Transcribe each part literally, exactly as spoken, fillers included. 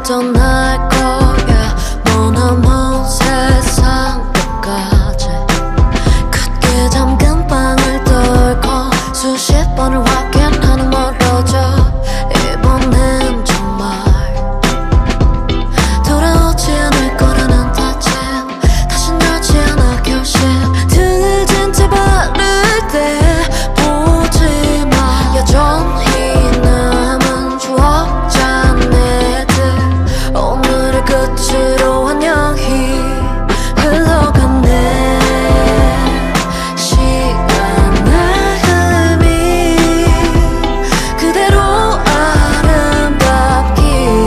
떠날 거야. 머나먼 세상 끝까지 굳게 잠근 방을 뚫고 수십 번을 확인하는 멀어져. 이번엔 정말 돌아오지 않을 거라는 다짐, 다신 나지 않아 결심. 등을 진 채 바를 때 보지마. 여전히 남은 추억 잔해들 오늘의 끝으로 안녕히 흘러갔네. 시간의 흐름이 그대로 아름답길.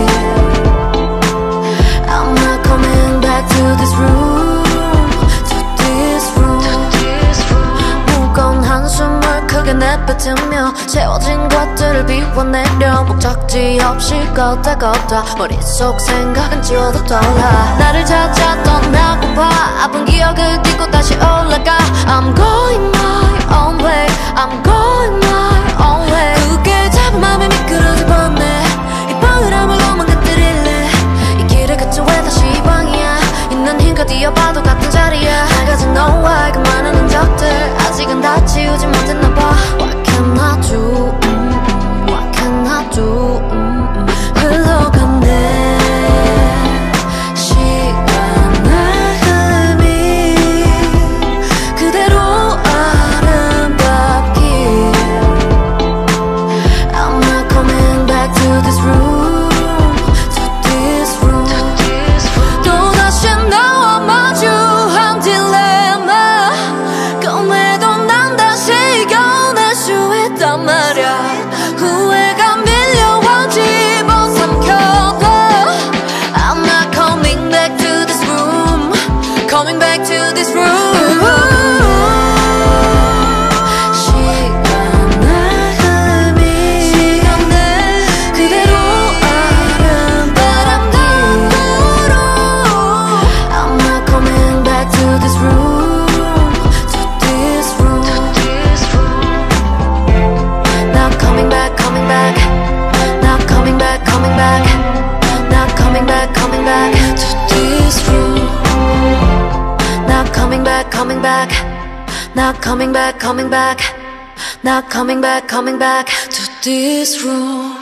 I'm not coming back to this room, to this room. 무거운 한숨을 크게 내뱉으며 채워진 것들을 비워내려 목적지 없이 걷다 걷다 머릿속 생각은 지워도 떠올라. 나를 찾아 떠나고파 아픈 기억을 딛고 다시 올라가. I'm going my own way, I'm going my own way. 굳게 잡은 맘에 미끄러질 뻔해. 이 방을 아무로만 곁들일래. 이 길의 끝은 왜 다시 이 방이야. 있는 힘껏 뛰어봐도 같은 자리야. 가진 너와의 그 많은 흔적들 아직은 다 지우지 못했나 봐. What can I do, 음, 음. What can I do, 음, 음. 흘러갔네. 시간의 흐름이 그대로 아름답길. I'm not coming back to this room, to this room. 또다시 나와 마주한 딜레마 꿈에도 난 다시 이겨낼 수 있단 말야. 후회가 밀려와 집어삼켜도 I'm not coming back to this room, coming back to this room. 시간의 흐름이 그대로 아름답길. I'm not coming back to this room, to this room. Not coming back, coming back. Not coming back, coming back. Not coming back, coming back to this room. Not coming back, coming back. Not coming back, coming back. Not coming back, coming back to this room.